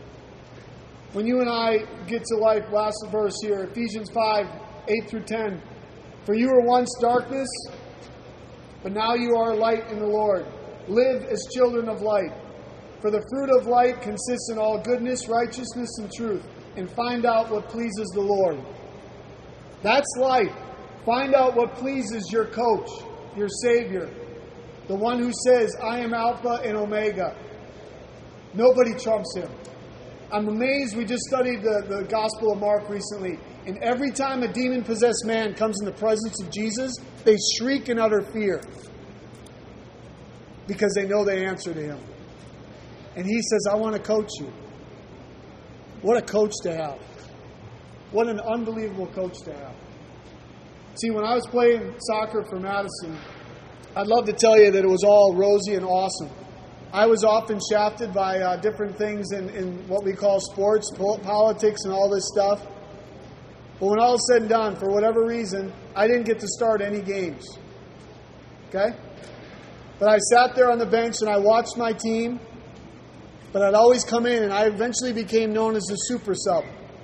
When you and I get to life, last verse here, Ephesians 5, 8 through 10. For you were once darkness, but now you are light in the Lord. Live as children of light. For the fruit of light consists in all goodness, righteousness, and truth. And find out what pleases the Lord. That's life. Find out what pleases your coach, your Savior. The one who says, I am Alpha and Omega. Nobody trumps Him. I'm amazed. We just studied the Gospel of Mark recently. And every time a demon-possessed man comes in the presence of Jesus, they shriek in utter fear. Because they know they answer to Him. And He says, I want to coach you. What a coach to have. What an unbelievable coach to have. See, when I was playing soccer for Madison, I'd love to tell you that it was all rosy and awesome. I was often shafted by different things in what we call sports, politics, and all this stuff. But when all is said and done, for whatever reason, I didn't get to start any games. Okay? But I sat there on the bench and I watched my team. But I'd always come in and I eventually became known as the super sub.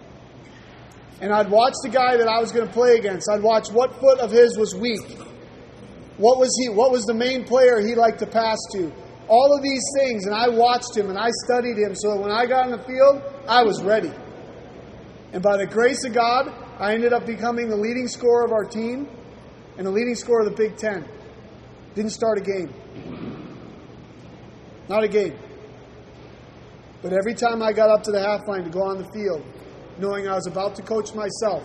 And I'd watch the guy that I was going to play against. I'd watch what foot of his was weak. What was the main player he liked to pass to? All of these things. And I watched him and I studied him so that when I got in the field, I was ready. And by the grace of God, I ended up becoming the leading scorer of our team and the leading scorer of the Big Ten. Didn't start a game. Not a game. But every time I got up to the half line to go on the field, knowing I was about to coach myself,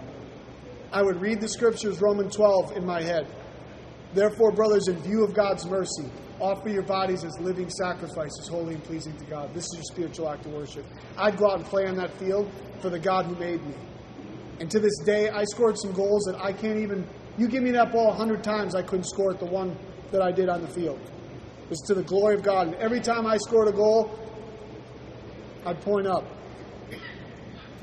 I would read the scriptures, Romans 12, in my head. Therefore, brothers, in view of God's mercy, offer your bodies as living sacrifices, holy and pleasing to God. This is your spiritual act of worship. I'd go out and play on that field for the God who made me. And to this day, I scored some goals that I can't even... You give me that ball 100 times, I couldn't score it the one that I did on the field. It was to the glory of God. And every time I scored a goal, I'd point up.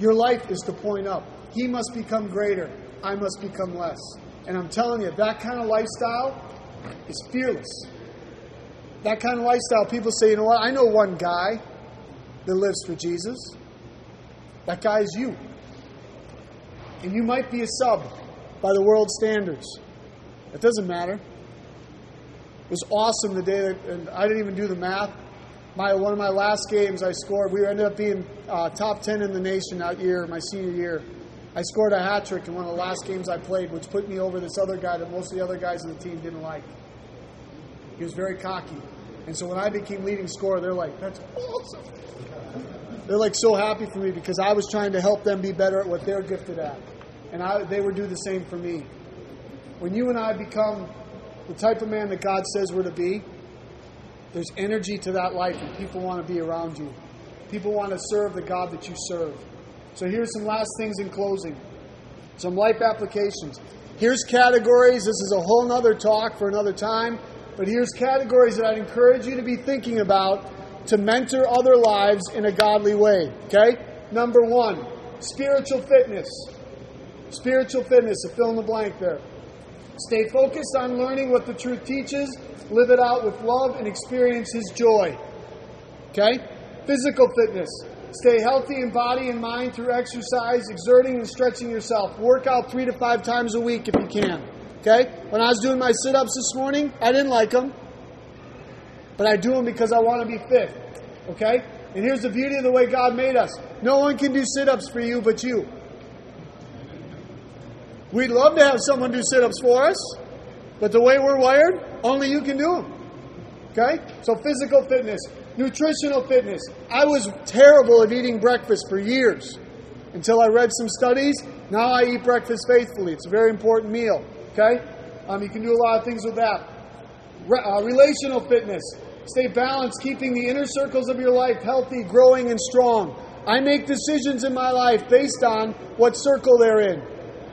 Your life is to point up. He must become greater. I must become less. And I'm telling you, that kind of lifestyle is fearless. That kind of lifestyle, people say, you know what? I know one guy that lives for Jesus. That guy is you. And you might be a sub by the world standards. It doesn't matter. It was awesome the day that, and I didn't even do the math. One of my last games I scored, we ended up being top 10 in the nation that year, my senior year. I scored a hat trick in one of the last games I played, which put me over this other guy that most of the other guys on the team didn't like. He was very cocky. And so when I became leading scorer, they're like, that's awesome. They're like so happy for me because I was trying to help them be better at what they're gifted at. And they would do the same for me. When you and I become the type of man that God says we're to be, there's energy to that life and people want to be around you. People want to serve the God that you serve. So here's some last things in closing. Some life applications. Here's categories. This is a whole other talk for another time. But here's categories that I'd encourage you to be thinking about to mentor other lives in a godly way. Okay? Number 1, spiritual fitness. Spiritual fitness, a fill in the blank there. Stay focused on learning what the truth teaches, live it out with love, and experience His joy. Okay? Physical fitness. Stay healthy in body and mind through exercise, exerting and stretching yourself. Work out 3 to 5 times a week if you can. Okay? When I was doing my sit-ups this morning, I didn't like them. But I do them because I want to be fit. Okay? And here's the beauty of the way God made us. No one can do sit-ups for you but you. We'd love to have someone do sit-ups for us. But the way we're wired, only you can do them. Okay? So physical fitness. Nutritional fitness. I was terrible at eating breakfast for years. Until I read some studies. Now I eat breakfast faithfully. It's a very important meal. Okay? You can do a lot of things with that. Relational fitness. Stay balanced, keeping the inner circles of your life healthy, growing, and strong. I make decisions in my life based on what circle they're in.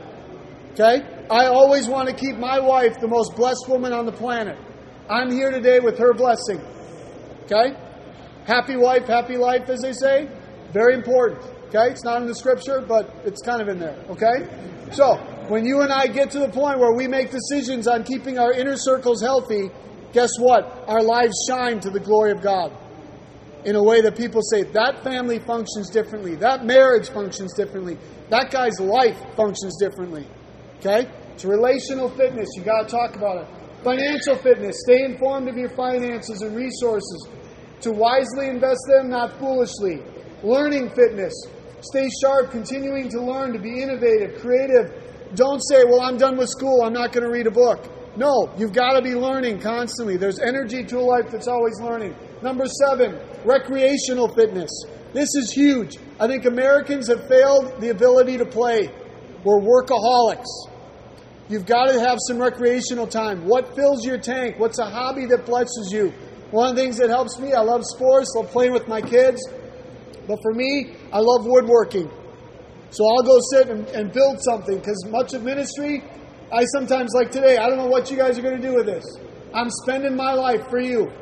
Okay? I always want to keep my wife the most blessed woman on the planet. I'm here today with her blessing. Okay? Happy wife, happy life, as they say. Very important. Okay? It's not in the scripture, but it's kind of in there. Okay? So, when you and I get to the point where we make decisions on keeping our inner circles healthy, guess what? Our lives shine to the glory of God. In a way that people say, that family functions differently. That marriage functions differently. That guy's life functions differently. Okay? It's relational fitness. You got to talk about it. Financial fitness. Stay informed of your finances and resources. To wisely invest them, not foolishly. Learning fitness. Stay sharp, continuing to learn, to be innovative, creative. Don't say, well, I'm done with school. I'm not going to read a book. No, you've got to be learning constantly. There's energy to a life that's always learning. Number 7, recreational fitness. This is huge. I think Americans have failed the ability to play. We're workaholics. You've got to have some recreational time. What fills your tank? What's a hobby that blesses you? One of the things that helps me, I love sports. I love playing with my kids. But for me, I love woodworking. So I'll go sit and build something because much of ministry, I sometimes, like today, I don't know what you guys are going to do with this. I'm spending my life for you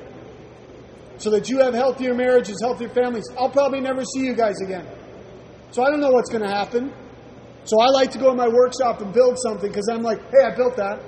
so that you have healthier marriages, healthier families. I'll probably never see you guys again. So I don't know what's going to happen. So I like to go in my workshop and build something because I'm like, hey, I built that.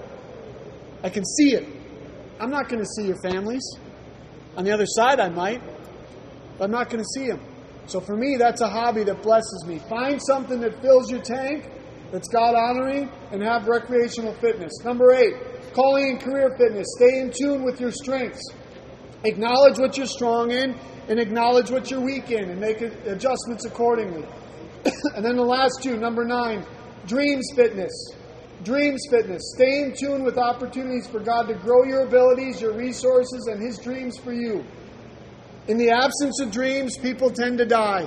I can see it. I'm not going to see your families. On the other side, I might. But I'm not going to see them. So for me, that's a hobby that blesses me. Find something that fills your tank, that's God-honoring, and have recreational fitness. Number 8, calling and career fitness. Stay in tune with your strengths. Acknowledge what you're strong in and acknowledge what you're weak in and make adjustments accordingly. And then the last 2, number 9, dreams fitness. Dreams fitness. Stay in tune with opportunities for God to grow your abilities, your resources, and His dreams for you. In the absence of dreams, people tend to die.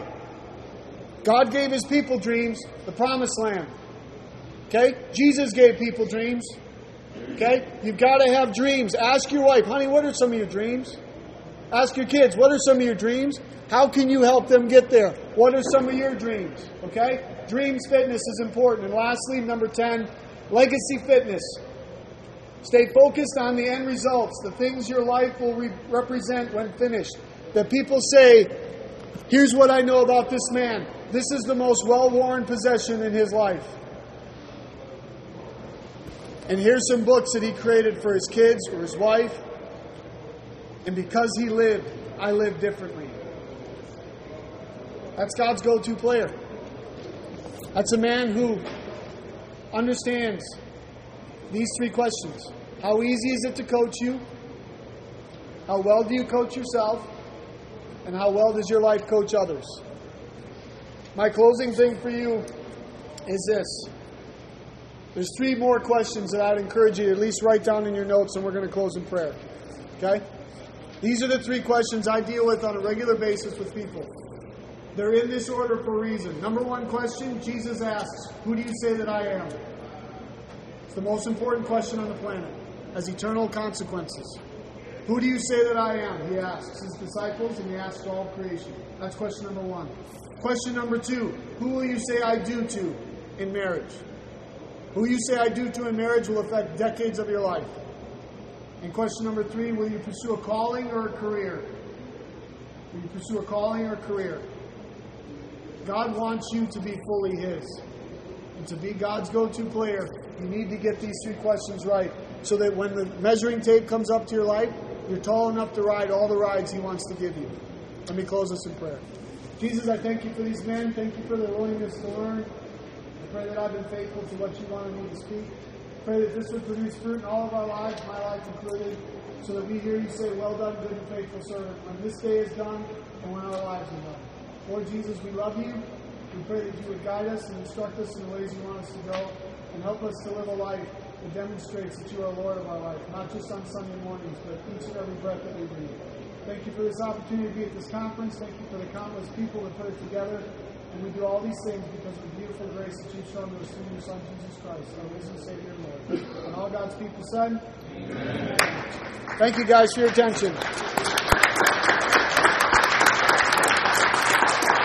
God gave His people dreams, the promised land. Okay? Jesus gave people dreams. Okay? You've got to have dreams. Ask your wife, honey, what are some of your dreams? Ask your kids, what are some of your dreams? How can you help them get there? What are some of your dreams? Okay? Dreams fitness is important. And lastly, number 10, legacy fitness. Stay focused on the end results, the things your life will represent when finished. That people say, here's what I know about this man. This is the most well-worn possession in his life. And here's some books that he created for his kids or his wife. And because he lived, I live differently. That's God's go-to player. That's a man who understands these three questions. How easy is it to coach you? How well do you coach yourself? And how well does your life coach others? My closing thing for you is this. There's three more questions that I'd encourage you to at least write down in your notes, and we're going to close in prayer. Okay? These are the three questions I deal with on a regular basis with people. They're in this order for a reason. Number one question, Jesus asks, who do you say that I am? It's the most important question on the planet. Has eternal consequences. Who do you say that I am? He asks his disciples, and he asks all of creation. That's question number one. Question number two, who will you say I do to in marriage? Who you say I do to in marriage will affect decades of your life. And question number three, will you pursue a calling or a career? Will you pursue a calling or a career? God wants you to be fully His. And to be God's go-to player, you need to get these three questions right so that when the measuring tape comes up to your life, you're tall enough to ride all the rides He wants to give you. Let me close this in prayer. Jesus, I thank you for these men. Thank you for their willingness to learn. I pray that I've been faithful to what you wanted me to speak. I pray that this would produce fruit in all of our lives, my life included, so that we hear you say, well done, good and faithful servant, when this day is done and when our lives are done. Lord Jesus, we love you. We pray that you would guide us and instruct us in the ways you want us to go and help us to live a life that demonstrates that you are Lord of our life, not just on Sunday mornings, but each and every breath that we breathe. Thank you for this opportunity to be at this conference. Thank you for the countless people that put it together. And we do all these things because of the beautiful grace that you've shown to us through your Son, Jesus Christ, our risen Savior and Lord. And all God's people said, Amen. Thank you guys for your attention.